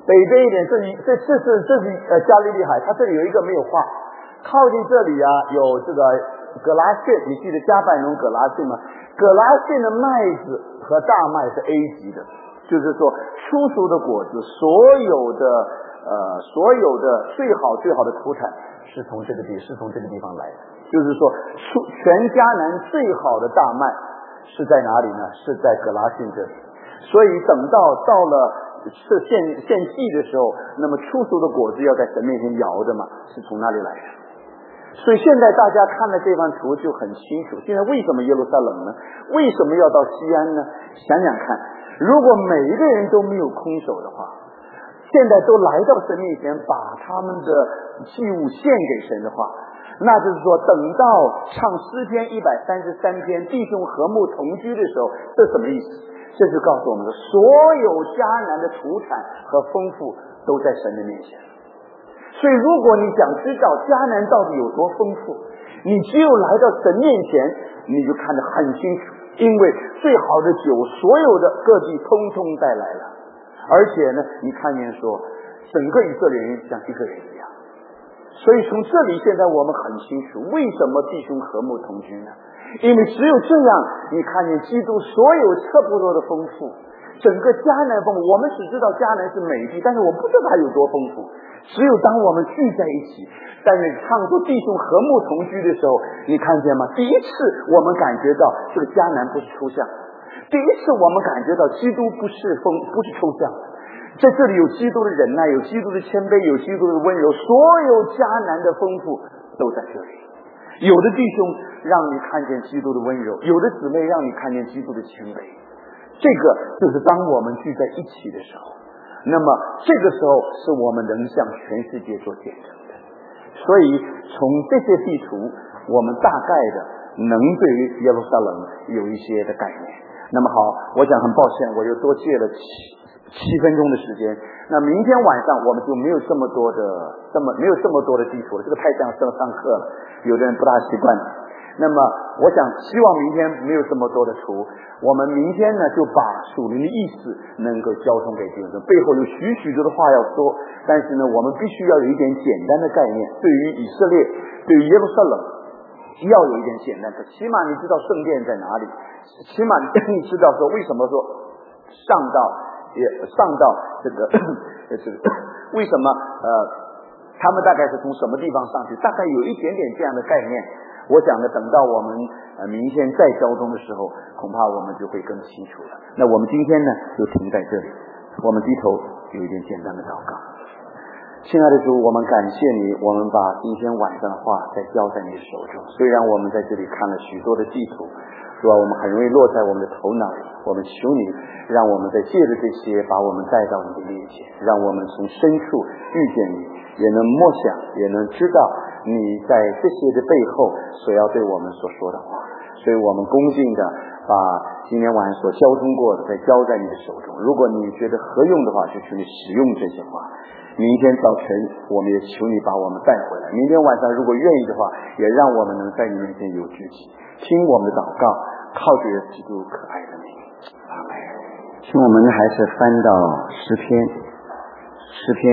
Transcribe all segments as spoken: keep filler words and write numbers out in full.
北边一点，这里这这是这是呃加利利海，它这里有一个没有画，靠近这里啊有这个葛拉逊，你记得加百农葛拉逊吗？葛拉逊的麦子和大麦是 A 级的，就是说出熟的果子，所有的呃所有的最好最好的土产是从这个地是从这个地方来的，就是说出全迦南最好的大麦是在哪里呢？是在葛拉逊这里。所以等到到了是献献祭的时候，那么出熟的果子要在神面前摇的嘛，是从那里来的。所以现在大家看了这张图就很清楚，现在为什么耶路撒冷呢？为什么要到西安呢？想想看，如果每一个人都没有空手的话，现在都来到神面前把他们的祭物献给神的话，那就是说等到唱诗篇一百三十三篇弟兄和睦同居的时候，这什么意思？这就告诉我们说，所有迦南的土产和丰富都在神的面前。所以如果你想知道迦南到底有多丰富，你只有来到神面前，你就看得很清楚，因为最好的酒所有的各地通通带来了，而且呢你看见说整个以色列人像一个人一样。所以从这里现在我们很清楚为什么弟兄和睦同居呢？因为只有这样你看见基督所有差不多的丰富，整个迦南丰富。我们只知道迦南是美地，但是我不知道它有多丰富。只有当我们聚在一起，但是唱出弟兄和睦同居的时候，你看见吗？第一次我们感觉到这个迦南不是抽象，第一次我们感觉到基督不是丰不是抽象，在这里有基督的忍耐，有基督的谦卑，有基督的温柔，所有迦南的丰富都在这里。有的弟兄让你看见基督的温柔，有的姊妹让你看见基督的谦卑，这个就是当我们聚在一起的时候，那么这个时候是我们能向全世界做见证的。所以从这些地图我们大概的能对于耶路撒冷有一些的概念。那么好，我想很抱歉我又多借了七七分钟的时间，那明天晚上我们就没有这么多的这么没有这么多的地图了，这个太像上上课了，有的人不大习惯。那么我想希望明天没有这么多的图，我们明天呢就把属灵的意思能够交通给弟兄，背后有许许多的话要说，但是呢我们必须要有一点简单的概念，对于以色列对于耶路撒冷要有一点简单的，起码你知道圣殿在哪里，起码你知道说为什么说上到也上到这个这个为什么呃他们大概是从什么地方上去，大概有一点点这样的概念。我想呢等到我们呃明天再交通的时候，恐怕我们就会更清楚了。那我们今天呢就停在这里，我们低头有一点简单的祷告。亲爱的主，我们感谢你，我们把今天晚上的话再交在你手中。虽然我们在这里看了许多的地图，是吧，我们很容易落在我们的头脑里，我们求你让我们在借着这些把我们带到你的面前，让我们从深处遇见你，也能默想，也能知道你在这些的背后所要对我们所说的话。所以我们恭敬的把今天晚上所交通过的再交在你的手中，如果你觉得合用的话，就求你使用这些话。明天早晨我们也求你把我们带回来，明天晚上如果愿意的话，也让我们能在你面前有聚集，听我们的祷告，靠着耶稣基督可爱的名，阿们。请我们还是翻到诗篇诗篇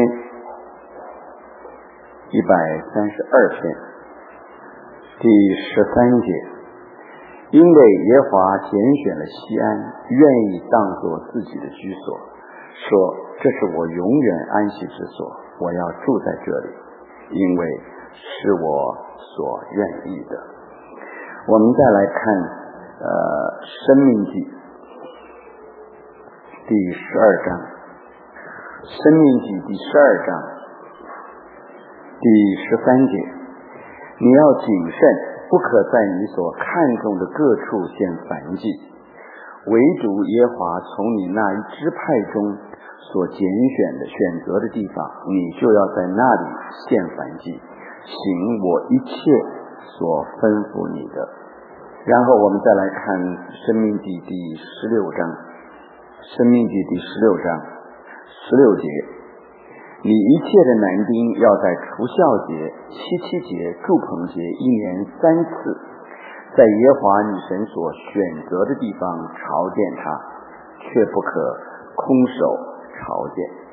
一百三十二篇第十三节，因为耶和华拣选了西安，愿意当作自己的居所，说这是我永远安息之所，我要住在这里，因为是我所愿意的。我们再来看呃申命记第十二章，申命记第十二章第十三节，你要谨慎，不可在你所看重的各处献燔祭，唯独耶和华从你那一支派中所拣选的选择的地方，你就要在那里献燔祭，行我一切所吩咐你的。然后我们再来看申命记第十六章，申命记第十六章十六节，你一切的男丁要在除酵节、七七节、住棚节一年三次，在耶和华你神所选择的地方朝见他，却不可空手朝见。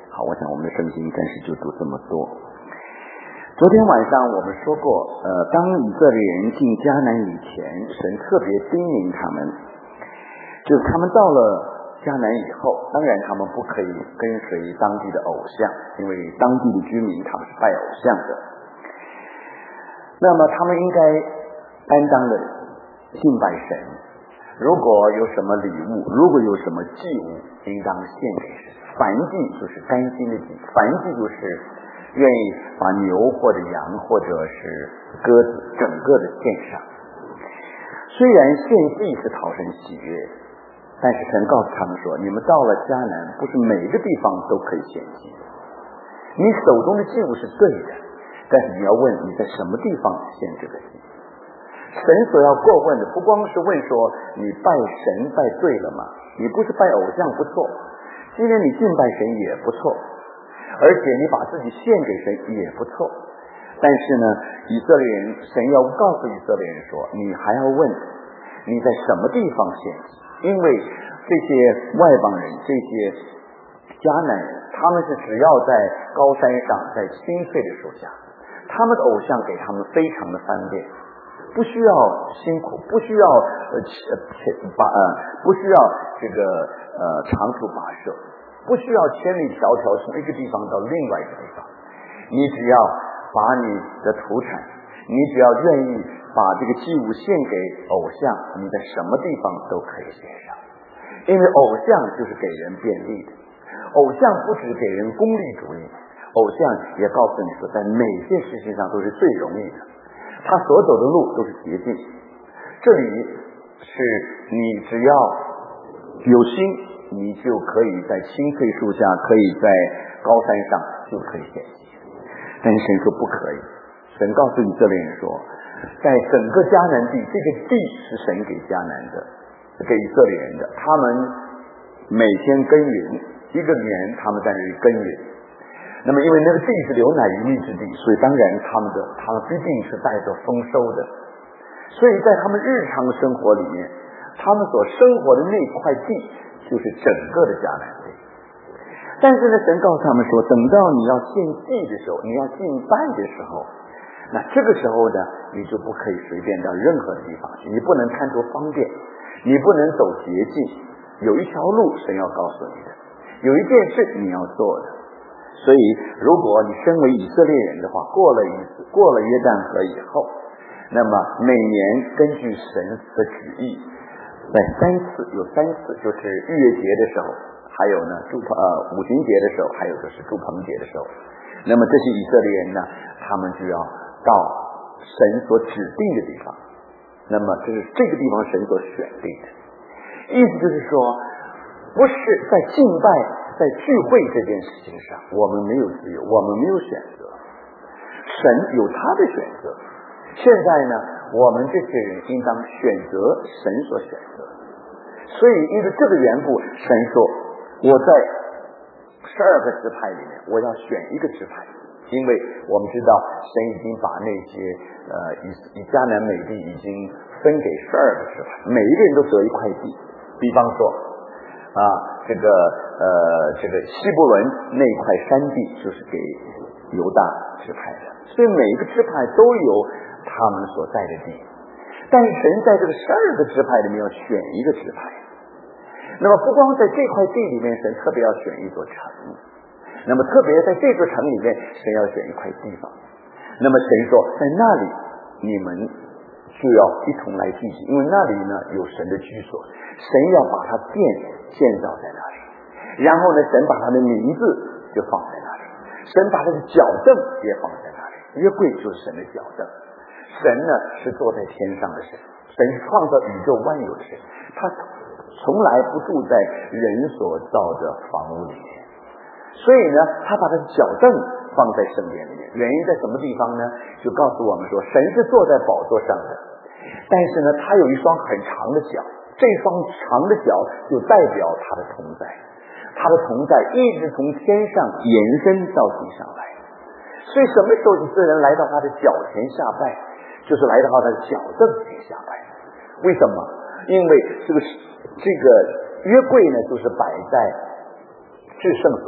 好，我想我们的圣经暂时就读这么多。昨天晚上我们说过，呃，当以色列人进迦南以前，神特别叮咛他们，就是他们到了迦南以后，当然他们不可以跟随当地的偶像，因为当地的居民他们是拜偶像的。那么他们应该担当的敬拜神，如果有什么礼物，如果有什么祭物，应当献给神。燔祭就是甘心的祭，燔祭就是愿意把牛或者羊或者是鸽子整个的献上。虽然献祭是讨神喜悦，但是神告诉他们说，你们到了迦南，不是每个地方都可以献祭，你手中的祭物是对的，但是你要问你在什么地方献这个祭。神所要过问的不光是问说你拜神拜对了吗？你不是拜偶像不错，今天你敬拜神也不错，而且你把自己献给神也不错。但是呢，以色列人，神要告诉以色列人说，你还要问你在什么地方献祭，因为这些外邦人，这些迦南人，他们是只要在高山上，在青翠的树下，他们的偶像给他们非常的方便，不需要辛苦，不需要呃把呃不需要这个呃长途跋涉，不需要千里迢迢从一个地方到另外一个地方，你只要把你的土产，你只要愿意把这个祭物献给偶像，你在什么地方都可以献上。因为偶像就是给人便利的，偶像不只给人功利主义，偶像也告诉你说在每件事情上都是最容易的，他所走的路都是捷径。这里是你只要有心，你就可以在青翠树下，可以在高山上就可以献祭。但是神说不可以，神告诉以色列人说，在整个迦南地，这个地是神给迦南的，给以色列人的，他们每天耕耘，一个年他们在那里耕耘。那么因为那个地是流奶与蜜之地，所以当然他们的他们必定是带着丰收的。所以在他们日常生活里面，他们所生活的那块地就是整个的迦南地。但是呢，神告诉他们说，等到你要献祭的时候，你要敬拜的时候，那这个时候呢，你就不可以随便到任何的地方去，你不能贪图方便，你不能走捷径，有一条路神要告诉你的，有一件事你要做的。所以如果你身为以色列人的话，过了一次过了约旦河以后，那么每年根据神的旨意，在三次有三次就是逾越节的时候，还有呢祝呃五旬节的时候，还有就是祝棚节的时候，那么这些以色列人呢，他们就要到神所指定的地方，那么这是这个地方神所选定的。意思就是说，不是在敬拜在聚会这件事情上我们没有自由，我们没有选择，神有他的选择。现在呢，我们这些人应当选择神所选择。所以因为这个缘故，神说我在十二个支派里面我要选一个支派，因为我们知道神已经把那些呃以以迦南美地已经分给十二个支派，每一个人都得一块地。比方说啊，这个呃这个希伯伦那块山地就是给犹大支派的，所以每一个支派都有他们所在的地。但是神在这个十二个支派里面要选一个支派，那么不光在这块地里面，神特别要选一座城，那么特别在这座城里面，神要选一块地方。那么神说，在那里你们就要一同来聚集，因为那里呢有神的居所，神要把他殿建造在那里，然后呢，神把他的名字就放在那里，神把他的脚凳也放在那里，约柜就是神的脚凳。神呢是坐在天上的神，神是创造宇宙万有的神，他从来不住在人所造的房屋里面，所以呢，他把他的脚凳放在圣殿里面。原因在什么地方呢？就告诉我们说，神是坐在宝座上的，但是呢，他有一双很长的脚，这双长的脚就代表他的同在，他的同在一直从天上延伸到地上来。所以什么时候以色列人来到他的脚前下拜，就是来到他的脚凳前下拜。为什么？因为这个这个约柜呢，就是摆在至圣所里面，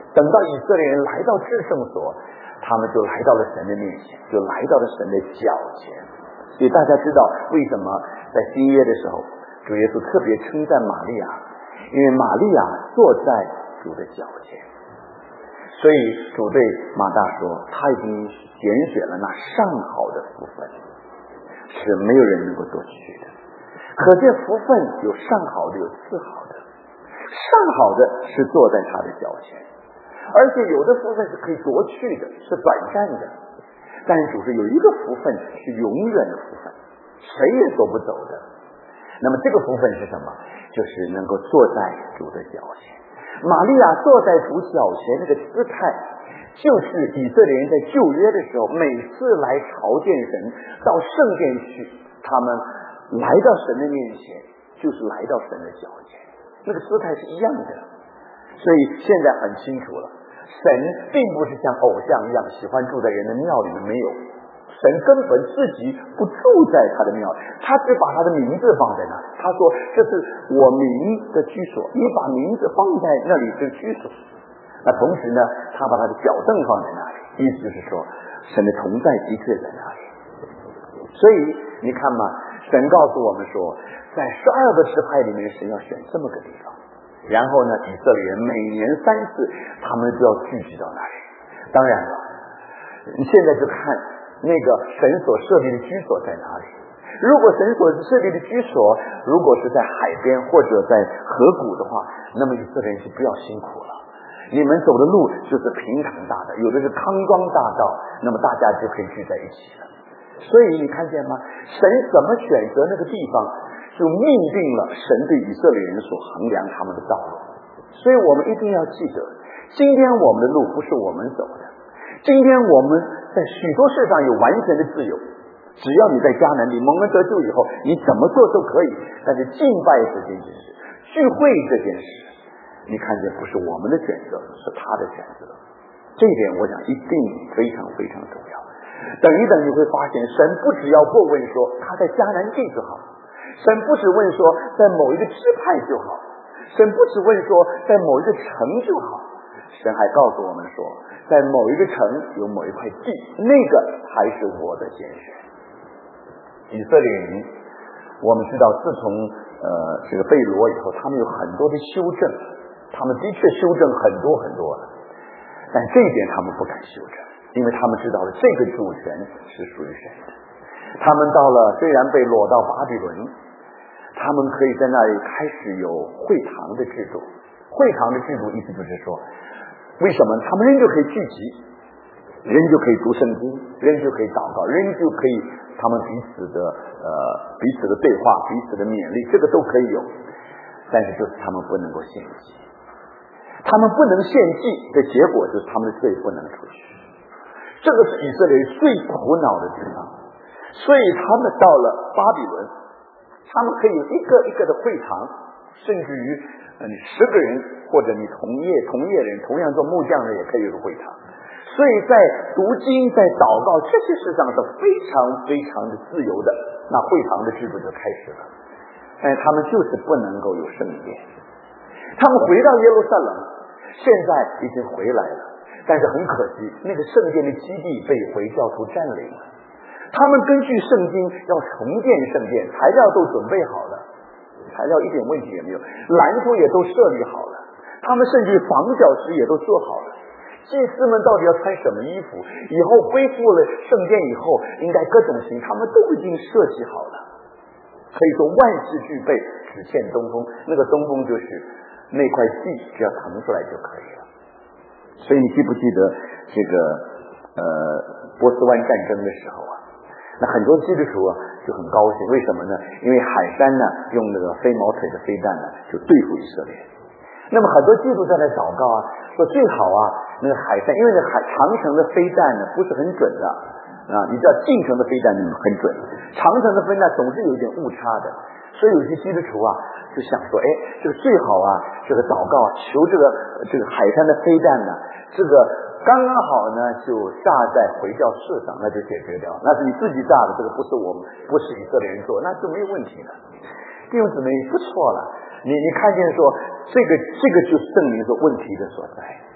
等到以色列人来到至圣所，他们就来到了神的面前，就来到了神的脚前。所以大家知道为什么在新约的时候，主耶稣特别称赞玛利亚，因为玛利亚坐在主的脚前。所以主对马大说，他已经拣选了那上好的福分，是没有人能够夺取的。可见福分有上好的，有次好的。上好的是坐在他的脚前，而且有的福分是可以夺去的，是短暂的。但是主说有一个福分是永远的福分，谁也夺不走的。那么这个福分是什么？就是能够坐在主的脚前。玛利亚坐在主脚前那个姿态，就是以色列人在旧约的时候，每次来朝见神，到圣殿去，他们来到神的面前，就是来到神的脚前，那个姿态是一样的。所以现在很清楚了，神并不是像偶像一样喜欢住在人的庙里面，没有，神根本自己不住在他的庙里，他只把他的名字放在那里。他说这是我名的居所，你把名字放在那里是居所。那同时呢，他把他的脚凳放在那里，意思就是说神的同在的确在那里。所以你看嘛，神告诉我们说，在十二个支派里面，神要选这么个地方，然后呢，以色列人每年三次，他们就要聚集到那里。当然了，你现在就看那个神所设立的居所在哪里。如果神所设立的居所如果是在海边或者在河谷的话，那么以色列人就不要辛苦了，你们走的路就是平坦大道，有的是康庄大道，那么大家就可以聚在一起了。所以你看见吗？神怎么选择那个地方，就命定了神对以色列人所衡量他们的道路。所以我们一定要记得，今天我们的路不是我们走的，今天我们在许多事上有完全的自由，只要你在迦南地蒙恩得救以后，你怎么做都可以。但是敬拜这件事，聚会这件事，你看见不是我们的选择，是他的选择。这一点我想一定非常非常重要。等一等你会发现，神不只要过问说他在迦南地就好，神不只问说在某一个支派就好，神不只问说在某一个城就好，神还告诉我们说，在某一个城有某一块地，那个才是我的拣选。以色列人，我们知道自从呃这个被掳以后，他们有很多的修正，他们的确修正很多很多了，但这一点他们不敢修正，因为他们知道了这个主权是属于神的。他们到了虽然被掳到巴比伦，他们可以在那里开始有会堂的制度。会堂的制度意思就是说，为什么他们人就可以聚集，人就可以读圣经，人就可以祷告，人就可以他们彼此的呃彼此的对话，彼此的勉励，这个都可以有。但是就是他们不能够献祭，他们不能献祭的结果就是他们的罪不能出去，这个是以色列最苦恼的地方。所以他们到了巴比伦，他们可以有一个一个的会堂，甚至于呃你十个人或者你同业同业人同样做木匠的也可以有个会堂。所以在读经在祷告这些事上是非常非常的自由的，那会堂的制度就开始了。但是他们就是不能够有圣殿。他们回到耶路撒冷，现在已经回来了，但是很可惜那个圣殿的基地被回教徒占领了。他们根据圣经要重建圣殿，材料都准备好了，材料一点问题也没有，蓝图也都设立好了，他们甚至房角石也都做好了。祭司们到底要穿什么衣服，以后恢复了圣殿以后应该各种型，他们都已经设计好了。可以说万事俱备，只欠东风。那个东风就是那块地，只要腾出来就可以了。所以你记不记得这个呃波斯湾战争的时候啊，那很多基督徒啊就很高兴，为什么呢？因为海山呢用那个飞毛腿的飞弹呢就对付以色列。那么很多基督徒在那祷告啊，说最好啊那个海山，因为那海长城的飞弹呢不是很准的啊，你知道近程的飞弹很准，长程的飞弹总是有一点误差的，所以有些基督徒啊就想说，哎，这个最好啊，这个祷告求这个这个海山的飞弹呢，这个刚刚好呢就炸在回教寺上，那就解决掉，那是你自己炸的，这个不是我们不是以色列人做，那就没有问题了。弟兄姊妹不错了，你你看见说这个这个就证明说问题的所在。